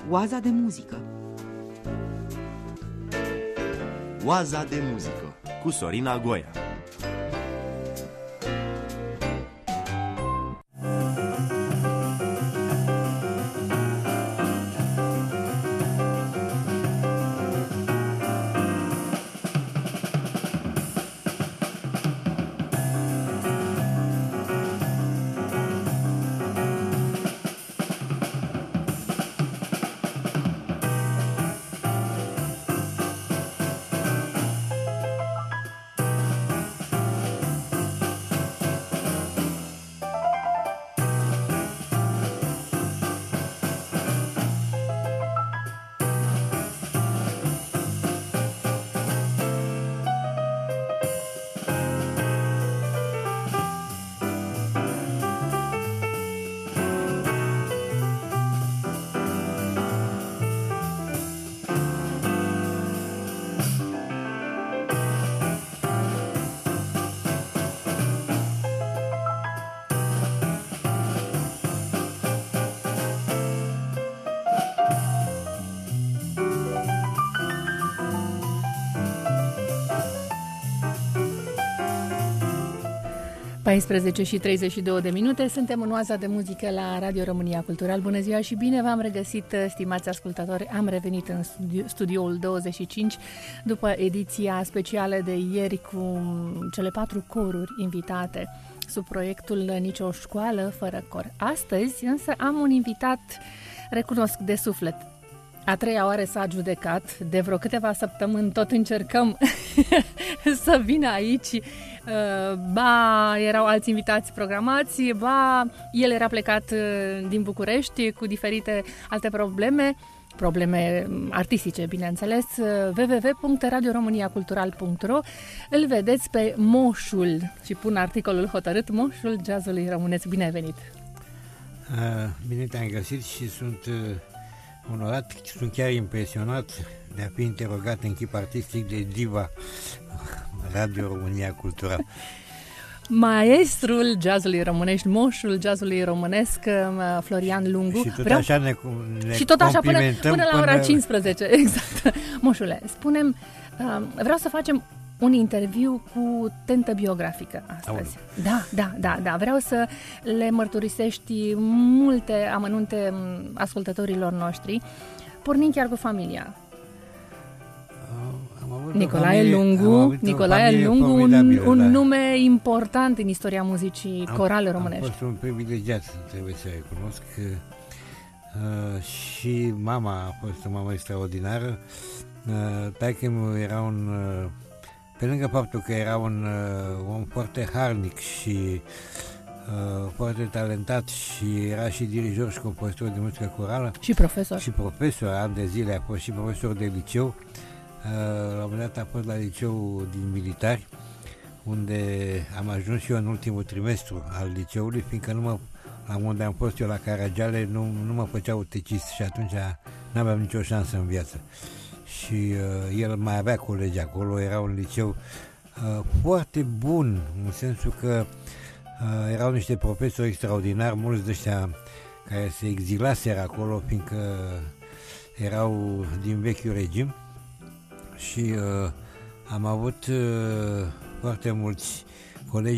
Oaza de muzică. Oaza de muzică cu Sorina Goia. Și 32 de minute, suntem în Oaza de muzică la Radio România Cultural. Bună ziua și bine v-am regăsit, stimați ascultători. Am revenit în studioul 25 după ediția specială de ieri cu cele 4 coruri invitate sub proiectul Nici o școală fără cor. Astăzi însă am un invitat, recunosc de suflet. A 3-a oară s-a judecat, de vreo câteva săptămâni tot încercăm să vină aici. Ba erau alți invitați programați, ba el era plecat din București cu diferite alte probleme artistice, bineînțeles. www.radioromaniacultural.ro. Îl vedeți pe moșul, și pun articolul hotărât, moșul jazzului românesc. Bine ai venit! Bine te-am găsit și sunt onorat, sunt chiar impresionat de a fi interogat în chip artistic de diva Radio România Cultural. Maestrul jazzului românești, moșul jazzului românesc, Florian Lungu. Și tot așa ne și tot așa până la ora 15. Exact. Moșule, spunem, vreau să facem un interviu cu tentă biografică astăzi. Da. Vreau să le mărturisești multe amănunte ascultătorilor noștri, pornind chiar cu familia. Nicolae Lungu, un nume important în istoria muzicii corale românești. Am fost un privilegiat, trebuie să recunosc. Și mama a fost o mamă extraordinară. Taică-mi era pe lângă faptul că era un om foarte harnic și foarte talentat și era și dirijor și compozitor de muzică corală. Și profesor. Și profesor, ani de zile a fost și profesor de liceu. La un moment dat a fost la liceu din militari, unde am ajuns și eu în ultimul trimestru al liceului, fiindcă la unde am fost eu la Caragiale nu mă făceau tecist și atunci n-aveam nicio șansă în viață. Și el mai avea colegi acolo, era un liceu foarte bun, în sensul că erau niște profesori extraordinari, mulți de ăștia care se exilaseră acolo, fiindcă erau din vechiul regim. Și am avut foarte mulți colegi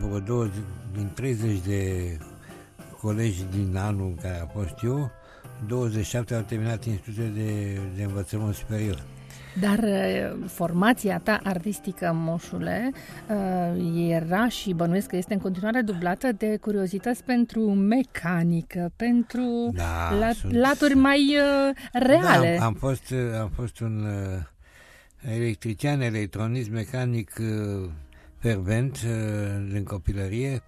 din 30 de colegi din anul în care a fost eu, 27 au terminat institutul de învățământ superior. Dar formația ta artistică, moșule, era și bănuiesc că este în continuare dublată de curiozități pentru mecanică, pentru laturi mai reale. Da, am fost un electrician, electronist, mecanic fervent în copilărie.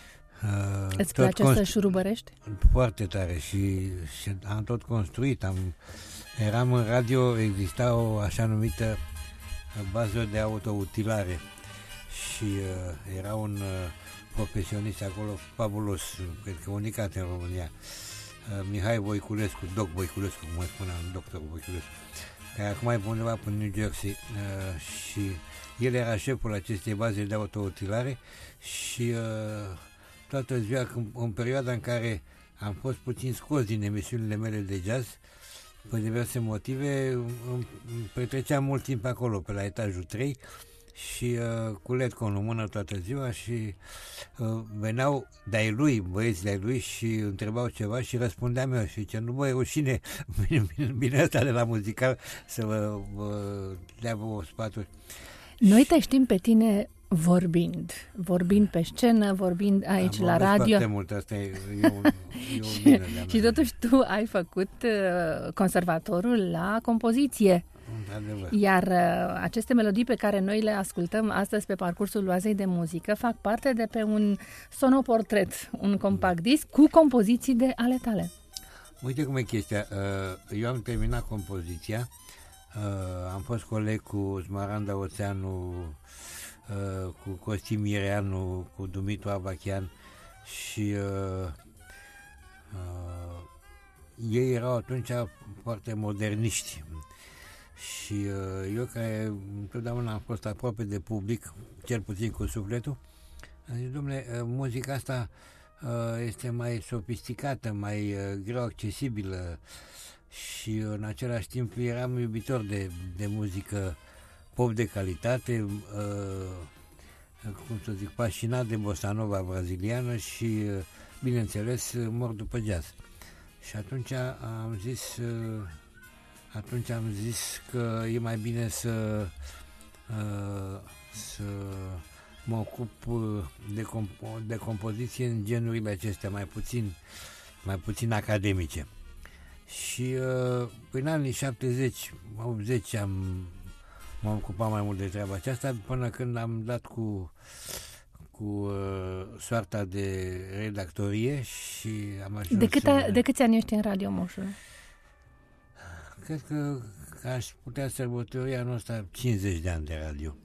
Îți place să șurubărești? Foarte tare și am tot construit. Eram în radio, exista o așa numită bază de autoutilare și era un profesionist acolo fabulos, cred că unicat în România, Mihai Voiculescu, Doc Voiculescu, cum îi spuneam, doctor Voiculescu, care acum e undeva până New Jersey, și el era șeful acestei baze de autoutilare și toată ziua, în perioada în care am fost puțin scos din emisiunile mele de jazz, pe diverse motive, petreceam mult timp acolo, pe la etajul 3, și cu letcon în mână toată ziua și veneau de-ai lui, băieți de-ai lui, și întrebau ceva și răspundeam eu și zice, nu vă e rușine, bine ăsta de la muzical să vă dea vouă sfaturi. Noi te știm pe tine vorbind pe scenă, vorbind aici la radio. Foarte mult, asta e bine. Și totuși tu ai făcut conservatorul la compoziție. Iar aceste melodii pe care noi le ascultăm astăzi pe parcursul Oazei de Muzică fac parte de pe un sonoportret, un compact disc cu compoziții de ale tale. Uite cum e chestia. Eu am terminat compoziția, am fost coleg cu Smaranda Oțeanu, cu Costi Mireanu, cu Dumitru Avachian și ei erau atunci foarte moderniști. Și eu, care întotdeauna am fost aproape de public, cel puțin cu sufletul, am zis, dom'le, muzica asta este mai sofisticată, mai greu accesibilă și în același timp eram iubitor de muzică pop de calitate, cum să zic, fascinat de bossa nova braziliană și, bineînțeles, mor după jazz. Și atunci am zis că e mai bine să mă ocup de compoziție în genurile acestea mai puțin academice. Și prin anii 70-80 m-am ocupat mai mult de treaba aceasta, până când am dat cu soarta de redactorie și am ajuns... De câți ani ești în radio, moșule? Cred că aș putea sărbători anul ăsta 50 de ani de radio.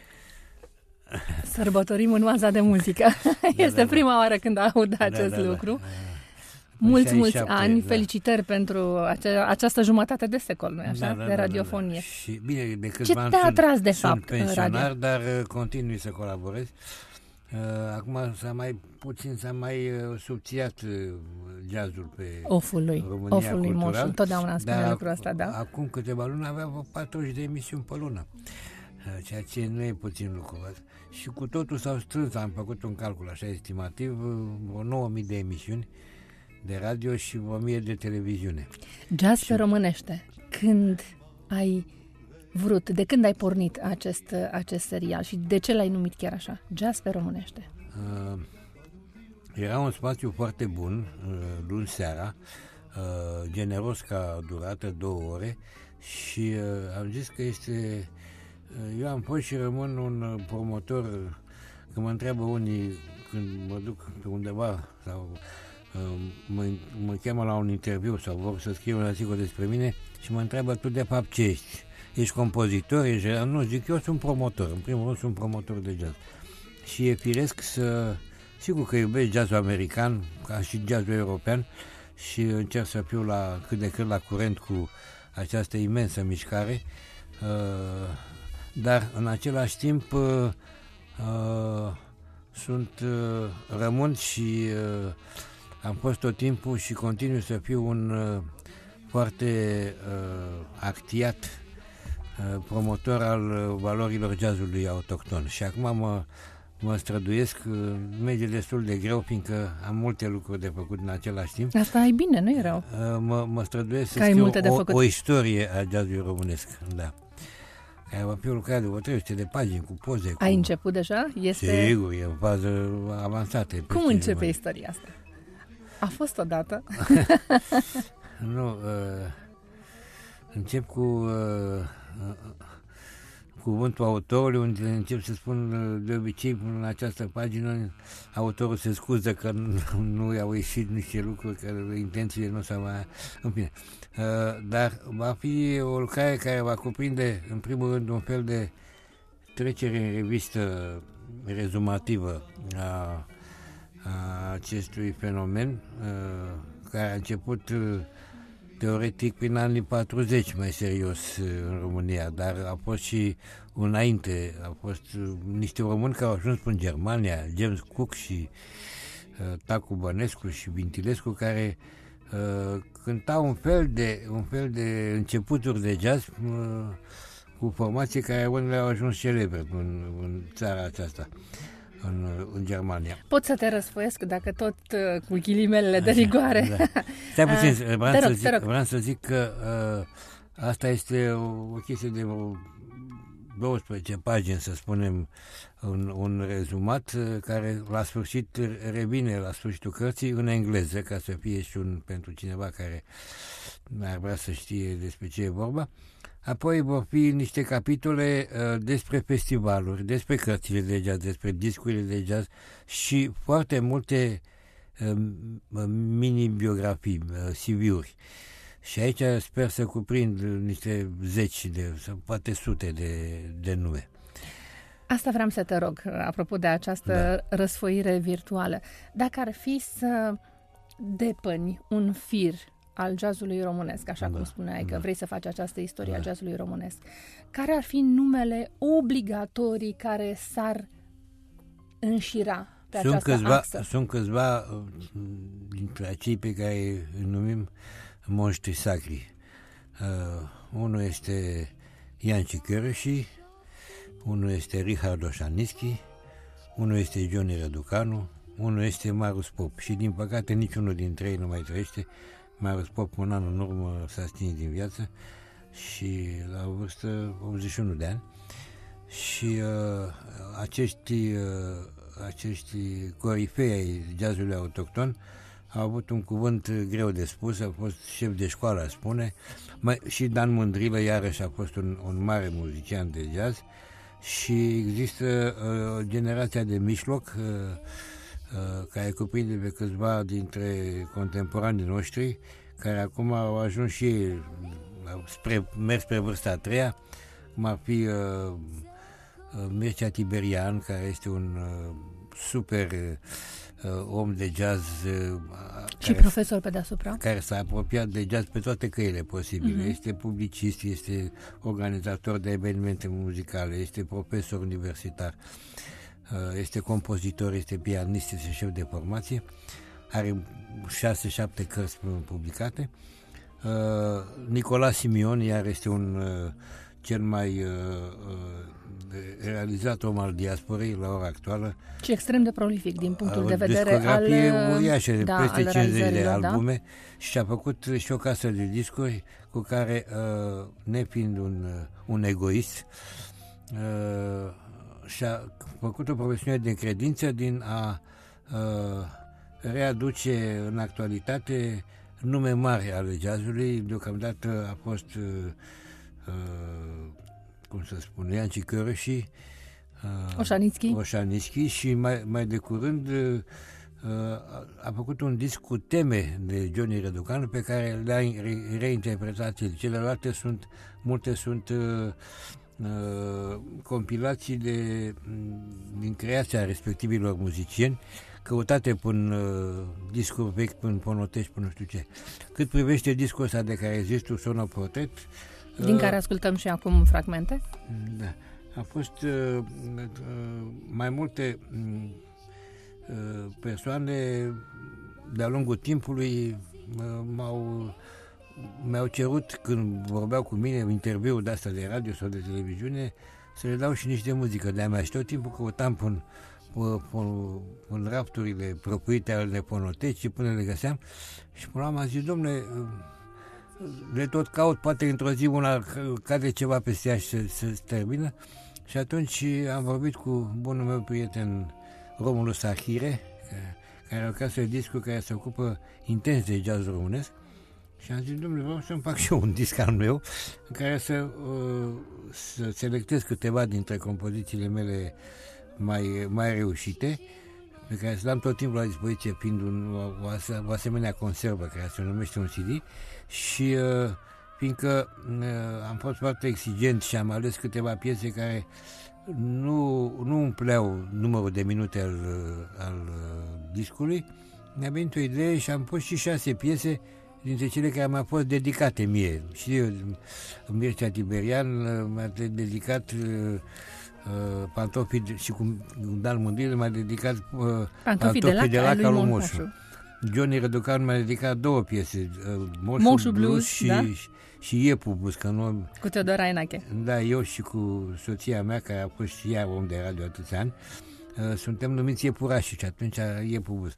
Sărbătorim în Oaza de Muzică. Este prima oară când aud acest lucru. Mulți ani, felicitări pentru această jumătate de secol, nu-i așa? De radiofonie. Și bine, de ce te-a atras de fapt în radio? Sunt pensionar, dar continui să colaborez. Acum s-a mai subțiat jazzul pe Oful lui Moșu, întotdeauna spune lucrul ăsta, da? Acum câteva luni avea 40 de emisiuni pe lună, ceea ce nu e puțin lucru. Și cu totul s-au strâns, am făcut un calcul așa estimativ, vreo 9.000 de emisiuni de radio și 1.000 de televiziune. Jazz pe românește. Când ai vrut, de când ai pornit acest serial și de ce l-ai numit chiar așa? Jazz pe românește. Era un spațiu foarte bun, luni seara, generos ca durată, 2 ore, și am zis că este... Eu am fost și rămân un promotor, că mă întreabă unii când mă duc pe undeva sau mă cheamă la un interviu sau vor să scriu un articol despre mine și mă întreabă, tu de fapt ce ești? Ești compozitor? Nu, zic, eu sunt promotor, în primul rând sunt promotor de jazz. Și e firesc sigur că iubesc jazzul american, ca și jazzul european, și încerc să fiu cât de cât la curent cu această imensă mișcare, dar în același timp rămân și am fost tot timpul și continui să fiu un foarte actiat promotor al valorilor jazzului autohton. Și acum mă străduiesc, merge destul de greu, fiindcă am multe lucruri de făcut în același timp. Asta e bine, nu e rău. Mă străduiesc să scriu o istorie a jazzului românesc, da. Care va fi o lucrare de o 300 de pagini, cu poze. Ai început deja? Sigur, e în fază avansată. Cum începe istoria asta? A fost odată? Nu, încep cu cuvântul autorului, unde încep să spun de obicei în această pagină, autorul se scuză că nu i-au ieșit niște lucruri, că intențiile nu s-au mai... În fine. Dar va fi o lucrare care va cuprinde, în primul rând, un fel de trecere în revistă rezumativă a acestui fenomen, care a început teoretic prin anii 40, mai serios, în România, dar a fost și înainte, a fost niște români care au ajuns în Germania, James Cook și Tacu Bănescu și Vintilescu, care cânta un fel de începuturi de jazz cu formații care unele au ajuns celebre în țara aceasta, în Germania. Pot să te răsfoiesc dacă tot cu ghilimelele de rigoare. Da. Stai puțin, vreau să zic că asta este o chestie de 12 pagini, să spunem, un rezumat care la sfârșit revine la sfârșitul cărții în engleză, ca să fie și pentru cineva care ar vrea să știe despre ce e vorba. Apoi vor fi niște capitole despre festivaluri, despre cărțile de jazz, despre discurile de jazz și foarte multe mini-biografii, CV-uri. Și aici sper să cuprind niște zeci sau poate sute de nume. Asta vreau să te rog, apropo de această răsfoire virtuală. Dacă ar fi să depăni un fir al jazzului românesc, așa cum spuneai că vrei să faci această istorie a jazzului românesc, care ar fi numele obligatorii care s-ar înșira pe această axă? Sunt câțiva dintre acei pe care îi numim monștri sacri. Unul este Janci Chărăși, unul este Richard Oșanischi, unul este Johnny Răducanu, unul este Marius Pop. Și din păcate niciunul dintre ei nu mai trăiește. Marius Pop un an în urmă s-a stins din viață și la o vârstă 81 de ani. Și acești corifei ai jazzului autohton au avut un cuvânt greu de spus, a fost șef de școală, a spune, și Dan Mândrilă iarăși a fost un mare muzician de jazz și există generația de mijloc care cuprinde pe câțiva dintre contemporanii noștri care acum au ajuns și ei merg spre vârsta a treia, cum ar fi Mircea Tiberian, care este un super om de jazz și profesor pe deasupra, care s-a apropiat de jazz pe toate căile posibile. Este publicist, este organizator de evenimente muzicale, este profesor universitar, este compozitor, este pianist, este șef de formație, are 6-7 cărți publicate. Nicola Simion, iar este cel mai realizat om al diasporei la ora actuală. Și extrem de prolific din punctul de vedere al uriașă, peste 50 de albume, și a făcut și o casă de discuri cu care, nefiind un egoist, și-a făcut o profesiune de credință din a readuce în actualitate nume mari ale jazzului. Deocamdată a fost cum să spun, Janci Chărăși, Oșanischi și mai de curând a făcut un disc cu teme de Johnny Răducanu pe care le-a reinterpretat el. Celelalte multe sunt compilații din creația respectivilor muzicieni, căutate până discuri vechi, până fonotești, până nu știu ce. Cât privește discul ăsta de care zici tu, Sonoportret, din care ascultăm și acum fragmente? Da. A fost mai multe persoane de-a lungul timpului mi-au cerut, când vorbeau cu mine, interviuri de-astea de radio sau de televiziune, să le dau și niște muzică de-a mea. Și tot timpul căutam în rafturile propriite ale fonotecii până le găseam și până am zis, dom'le, le tot caut, poate într-o zi una cade ceva peste ea și se termină. Și atunci am vorbit cu bunul meu prieten Romulus Sahire, care are o casă de discuri care se ocupă intens de jazz românesc, și am zis, domnule, vreau să-mi fac și eu un disc al meu în care să selectez câteva dintre compozițiile mele mai reușite, pe care să le am tot timpul la dispoziție, fiind o asemenea conservă care se numește un CD. Și fiindcă am fost foarte exigent și am ales câteva piese care nu umpleau numărul de minute al discului, mi-a venit o idee și am pus și 6 piese dintre cele care mi-au fost dedicate mie. Și eu, Mircea Tiberian, mi-a dedicat pantofii, și cu Dan Mândrilă mi-a dedicat pantofii de lac al lui Moșu. Johnny Răducanu mi-a dedicat 2 piese, Moșu Blues și Iepu Blues, că nu... Cu Teodor Einache. Da, eu și cu soția mea, care a fost și ea om de radio atâția ani, suntem numiți iepurași și atunci Iepu Blues.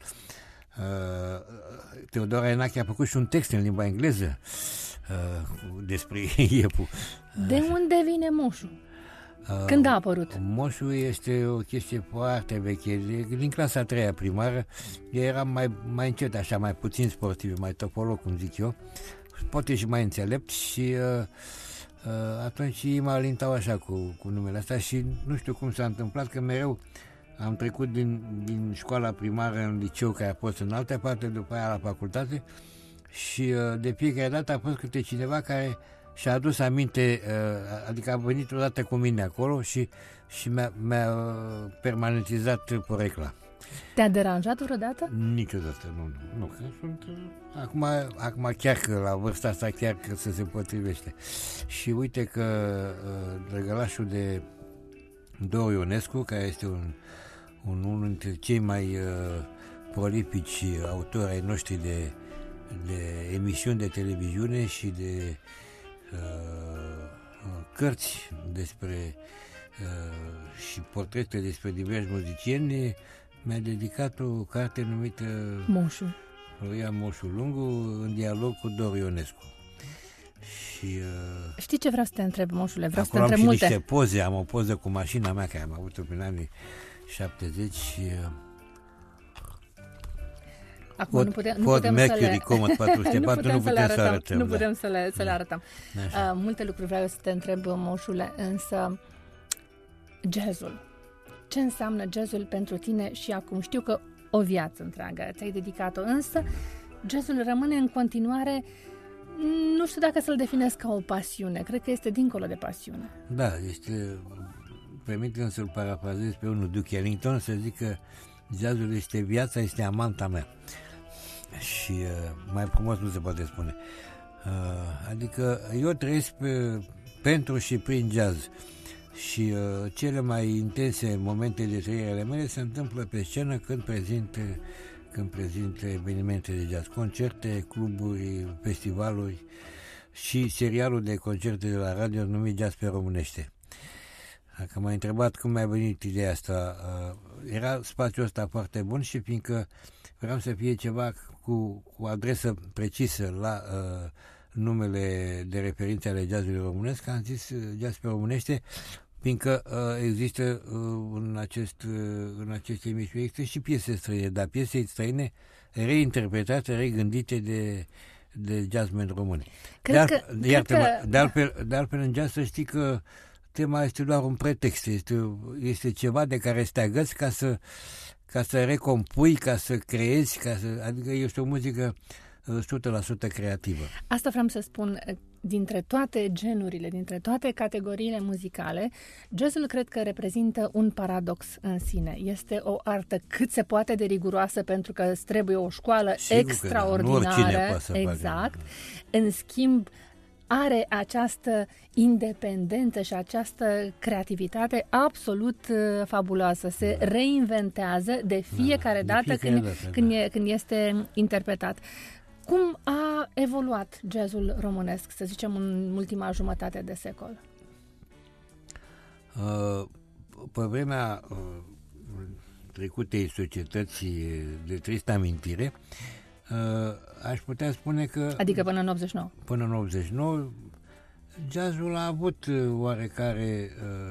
Teodor Einache a făcut și un text în limba engleză despre Iepu. De unde vine moșul? Când a apărut? Moșul este o chestie foarte veche, din clasa 3-a primară. Eu eram mai încet, așa, mai puțin sportiv, mai topolog, cum zic eu, poate și mai înțelept și atunci ei mă alintau așa cu numele astea și nu știu cum s-a întâmplat, că mereu am trecut din școala primară în liceu, care a fost în altă parte, după aia la facultate, și de fiecare dată a fost câte cineva care și-a adus aminte, adică a venit odată cu mine acolo și mi-a permanentizat porecla. Te-a deranjat vreodată? Niciodată, nu. Că sunt, acum chiar că la vârsta asta chiar că se potrivește. Și uite că drăgălașul de Dor Ionescu, care este unul dintre cei mai prolifici autori ai noștri de emisiuni de televiziune și de cărți despre și portrete despre diversi muzicieni, mi-a dedicat o carte numită Moșul. Florian Moșu Lungu, în dialog cu Dor Ionescu. Și știi ce vreau să te întreb, Moșule? Vreau să te întreb întreb multe. niște poze, am o poză cu mașina mea care am avut-o prin anii 70 și acum nu putem Mercury, să le... Comet 404, nu putem să arătăm. Nu putem să le arătăm. Multe lucruri vreau să te întreb, Moșule, însă jazzul. Ce înseamnă jazzul pentru tine și acum? Știu că o viață întreagă ți-ai dedicat-o, însă jazzul rămâne în continuare, nu știu dacă să-l definesc ca o pasiune, cred că este dincolo de pasiune. Da, este, permite-mi să-l parafrazez pe unul, Duke Ellington, să zic că jazzul este viața, este amanta mea. Și mai frumos nu se poate spune. Adică eu trăiesc pentru și prin jazz. Și cele mai intense momente de trăire ale mele se întâmplă pe scenă când prezint evenimente de jazz, concerte, cluburi, festivaluri și serialul de concerte de la radio numit Jazz pe Românește. Dacă m-ai întrebat cum mi-a venit ideea asta, era spațiul ăsta foarte bun și fiindcă vreau să fie ceva cu adresă precisă la numele de referințe ale jazzului românesc, am zis Jazz pe Românește, fiindcă există în aceste emisiuni există și piese străine, dar piese străine reinterpretate, regândite de jazzmen români. De altfel în jazz să știi că tema este doar un pretext, este ceva de care să te agăți ca să recompui, ca să creezi, adică este o muzică 100% creativă. Asta vreau să spun, dintre toate genurile, dintre toate categoriile muzicale, jazzul cred că reprezintă un paradox în sine. Este o artă cât se poate de riguroasă pentru că îți trebuie o școală extraordinară. Exact. În schimb, are această independență și această creativitate absolut fabuloasă. Se reinventează de fiecare dată când este interpretat. Cum a evoluat jazzul românesc, să zicem, în ultima jumătate de secol? Pe vremea trecutei societății de tristă amintire, aș putea spune că... Adică până în 89. Până în 89, jazzul a avut oarecare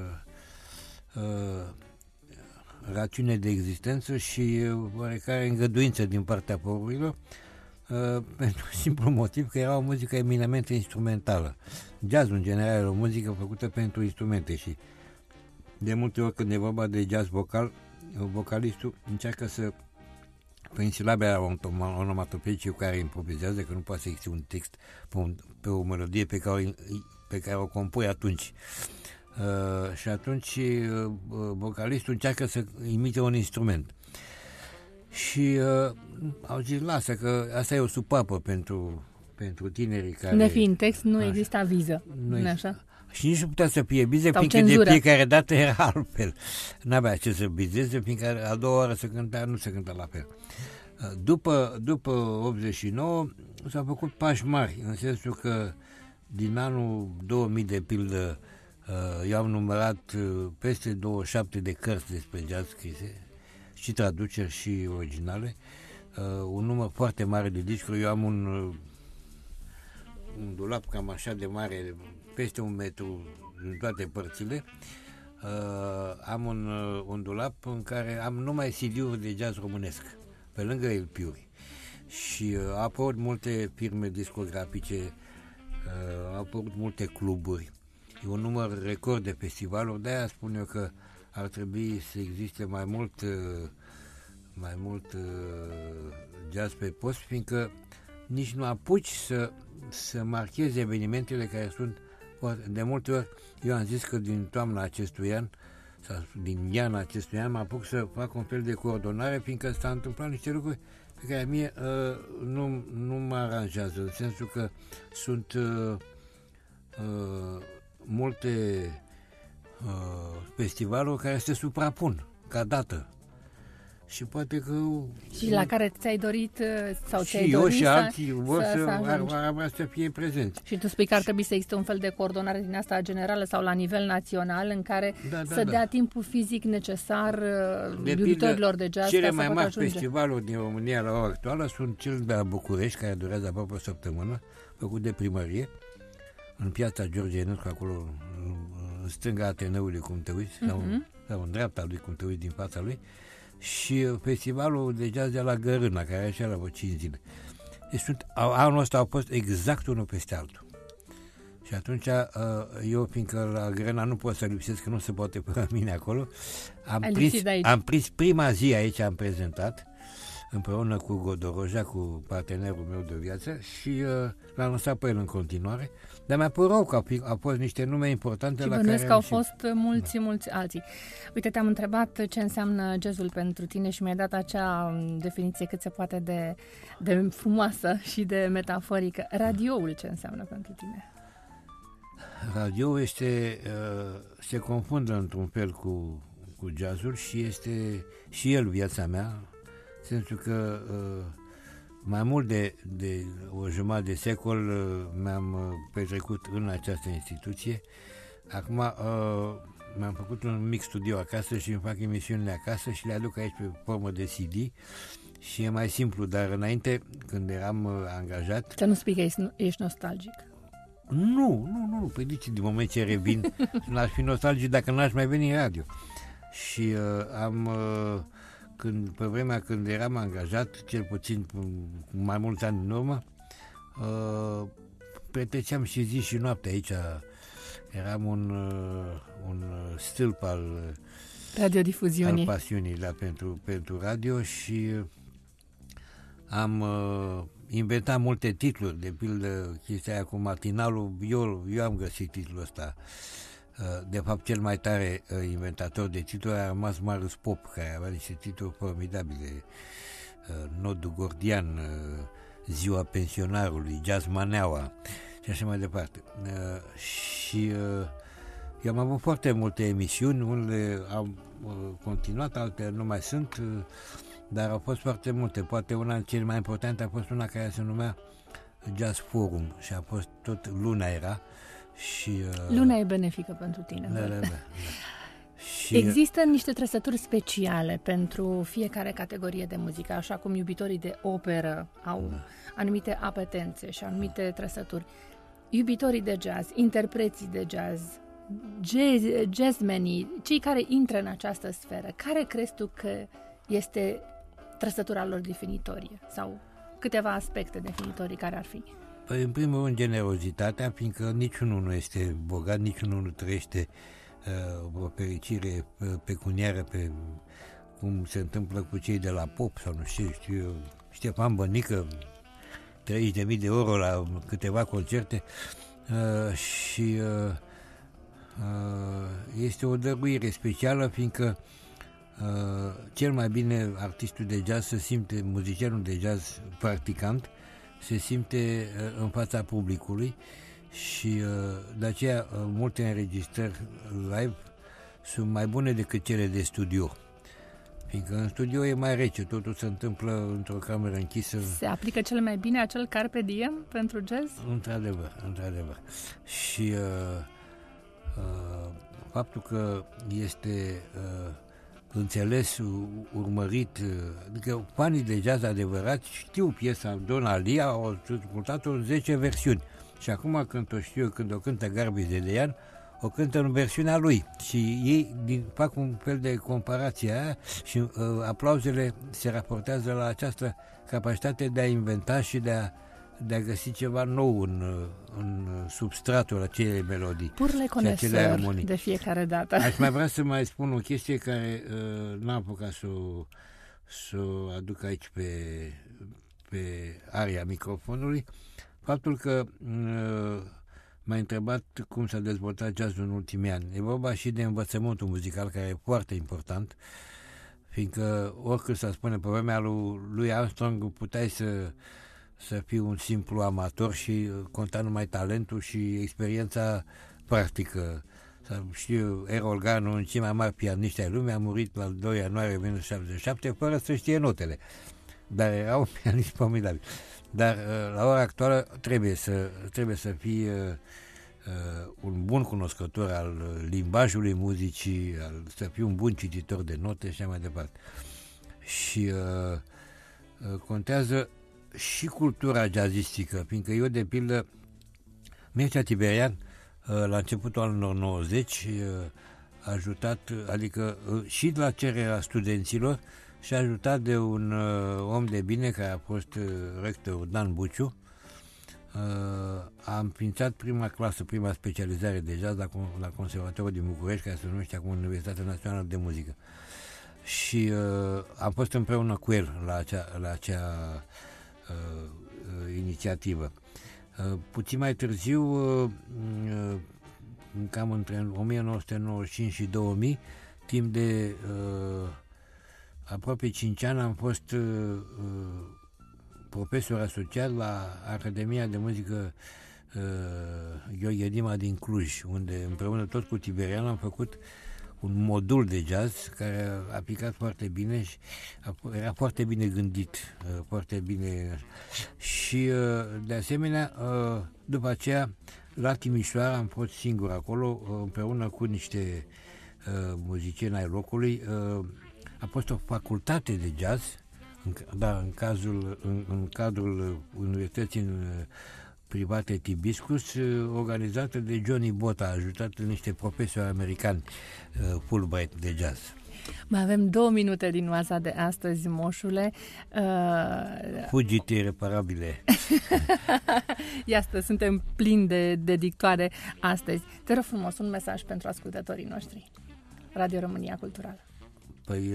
rațiune de existență și oarecare îngăduință din partea poporilor, pentru simplu motiv că era o muzică eminamente instrumentală. Jazzul, în general, era o muzică făcută pentru instrumente și de multe ori când e vorba de jazz vocal, vocalistul încearcă să, prin silabe onomatopeice cu care improvizează, că nu poate să existe un text pe o melodie pe care o compui atunci. Și atunci vocalistul încearcă să imite un instrument. Și au zis, lasă că asta e o supapă pentru tinerii care... Nefiind text, nu exista viză. Nu așa? Și nici nu putea să fie biză, fiindcă de fiecare dată era altfel. N-avea ce să bizeze, fiindcă a doua oară se cânta, nu se cânta la fel. După 89 s-au făcut pași mari, în sensul că din anul 2000 de pildă eu am numărat peste 27 de cărți despre jazz scrise, și traduceri și originale, un număr foarte mare de discuri. Eu am un dulap cam așa de mare, peste 1 metru în toate părțile. Am un dulap în care am numai CD-uri de jazz românesc, pe lângă LP-uri. Și au apărut multe firme discografice, au apărut multe cluburi. E un număr record de festivaluri, de-aia spun eu că ar trebui să existe mai mult jazz pe post, fiindcă nici nu apuci să marchezi evenimentele care sunt de multe ori. Eu am zis că din toamna acestui an sau din iarna acestui an mă apuc să fac un fel de coordonare, fiindcă s-au întâmplat niște lucruri pe care mie nu mă aranjează, în sensul că sunt multe festivaluri care se suprapun ca dată. Și poate că... Și la care ți-ai dorit sau și ți-ai eu dorit și alții să vrea să fie prezenți. Și tu spui că ar trebui să existe un fel de coordonare din asta generală sau la nivel național în care dea timpul fizic necesar iubitorilor de jazz. Cele mai mari festivaluri din România la ora actuală sunt cel de la București, care durează aproape o săptămână, făcut de primărie, în piața George Enescu, acolo în stânga Ateneului, cum te uiți, sau în dreapta lui, cum te uiți din fața lui, și festivalul de jazz de la Gărâna, care are așa la vreo 5 zile. Deci anul ăsta au fost exact unul peste altul. Și atunci eu, fiindcă la Gărâna nu pot să lipsesc, că nu se poate până mine acolo, am prins prima zi aici, am prezentat împreună cu Godoroja, cu partenerul meu de viață, și l-am lăsat pe el în continuare. Dar mi-a părut rău că au fost niște nume importante și la care... că au fost mulți alții. Uite, te-am întrebat ce înseamnă jazzul pentru tine și mi-ai dat acea definiție cât se poate de frumoasă și de metaforică. Radioul ce înseamnă pentru tine? Radioul se confundă într-un fel cu jazzul și este și el viața mea, în sensul că mai mult de o jumătate de secol mi-am petrecut în această instituție. Acum mi-am făcut un mic studio acasă și îmi fac emisiunile acasă și le aduc aici pe formă de CD și e mai simplu, dar înainte, când eram angajat... Să nu spui că ești nostalgic. Nu, păi din moment ce revin, n-aș fi nostalgic dacă n-aș mai veni în radio. Și pe vremea când eram angajat, cel puțin mai mulți ani în urmă, petreceam și zi și noapte aici. Eram un stâlp al radiodifuziunii, al pasiunii pentru radio și am inventat multe titluri, de pildă chestia aia cu matinalul. Eu am găsit titlul ăsta. De fapt, cel mai tare inventator de titluri a rămas Marius Pop, care avea niște titluri formidabile. Nodul Gordian, Ziua Pensionarului, Jazz Maneaua și așa mai departe. Și eu am avut foarte multe emisiuni, unele am continuat, altele nu mai sunt, dar au fost foarte multe. Poate una dintre cele mai importante a fost una care se numea Jazz Forum și a fost tot luna era. Și, luna e benefică pentru tine. Da. Și există niște trăsături speciale pentru fiecare categorie de muzică, așa cum iubitorii de operă au anumite apetențe și anumite trăsături. Iubitorii de jazz, interpreții de jazz, jazzmenii, cei care intră în această sferă, care crezi tu că este trăsătura lor definitorie sau câteva aspecte definitorii care ar fi? Păi, în primul rând, generozitatea, fiindcă niciunul nu este bogat, niciunul nu trăiește o fericire pecuniară cum se întâmplă cu cei de la pop sau nu știu eu, Ștefan Bănică, 30.000 de euro la câteva concerte și este o dăruire specială, fiindcă cel mai bine artistul de jazz se simte, muzicianul de jazz practicant, se simte în fața publicului și de aceea multe înregistrări live sunt mai bune decât cele de studio. Fiindcă în studio e mai rece, totul se întâmplă într-o cameră închisă. Se aplică cel mai bine acel carpe diem pentru jazz? Într-adevăr. Și faptul că este înțeles, urmărit, adică fanii de jazz adevărați știu piesa Donna Lee, au ascultat-o în 10 versiuni. Și acum când o știu, când o cântă Garbi Zelian, o cântă în versiunea lui și ei fac un fel de comparație aia și aplauzele se raportează la această capacitate de a inventa și de a găsi ceva nou în substratul acelei melodii. Purle conesăr de fiecare dată. Aș mai vrea să mai spun o chestie care n-am apucat să o aduc aici pe aria microfonului. Faptul că m-a întrebat cum s-a dezvoltat jazzul în ultimii ani. E vorba și de învățământul muzical, care e foarte important, fiindcă oricât să spune pe vremea lui Armstrong, puteai să fii un simplu amator și conta numai talentul și experiența practică. Știu, Errol Garner, unul cei mai mari pianiști ai lumii, a murit la 2 ianuarie 1977 fără să știe notele. Dar era un pianist formidabil. Dar la ora actuală trebuie să fii un bun cunoscător al limbajului muzicii, să fii un bun cititor de note și așa mai departe. Și contează și cultura jazzistică, fiindcă eu, de pildă, Mircea Tiberian, la începutul anilor 90, a ajutat, adică și la cererea studenților, și a ajutat de un om de bine care a fost rectorul Dan Buciu. A înființat prima specializare de jazz la Conservatorul din București, care se numește acum Universitatea Națională de Muzică. Și am fost împreună cu el la acea inițiativă. Puțin mai târziu, cam între 1995 și 2000, timp de aproape 5 ani am fost profesor asociat la Academia de Muzică Gheorghe Dima din Cluj, unde împreună tot cu Tiberian am făcut un modul de jazz care a picat foarte bine și era foarte bine gândit, foarte bine. Și de asemenea, după aceea, la Timișoara am fost singur acolo, împreună cu niște muzicieni ai locului. A fost o facultate de jazz, în cadrul Universității private Tibiscus, organizată de Johnny Bota, ajutat niște profesori americani Fulbright de jazz. Mai avem 2 minute din oaza de astăzi, moșule. Fugite ireparabile. Iată, suntem plini de dictoare astăzi. Te rog frumos, un mesaj pentru ascultătorii noștri. Radio România Culturală. Păi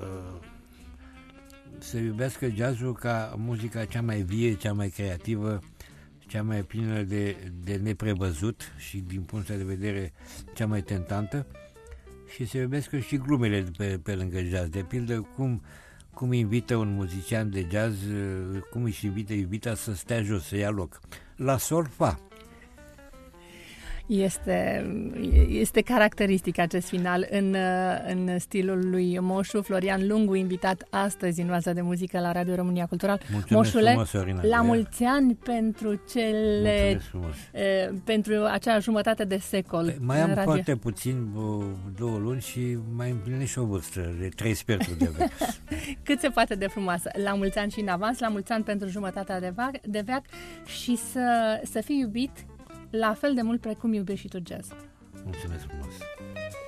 să iubească jazzul ca muzica cea mai vie, cea mai creativă, cea mai plină de neprevăzut și din punctul de vedere cea mai tentantă, și să iubească și glumele pe lângă jazz. De pildă, cum invită un muzician de jazz, cum își invită iubita să stea jos, să ia loc. La sol, fa. Este caracteristic acest final în stilul lui Moșu. Florian Lungu, invitat astăzi în oaza de muzică la Radio România Cultural. Mulțumesc frumos, Sorina. La mulți ani pentru pentru acea jumătate de secol. Mai am foarte puțin, 2 luni, și mai împlinesc și o vârstă de 3 sferturi de veac. Cât se poate de frumoasă. La mulți ani și în avans, la mulți ani pentru jumătatea de veac și să fii iubit la fel de mult precum iubești și tu jazz. Mulțumesc frumos!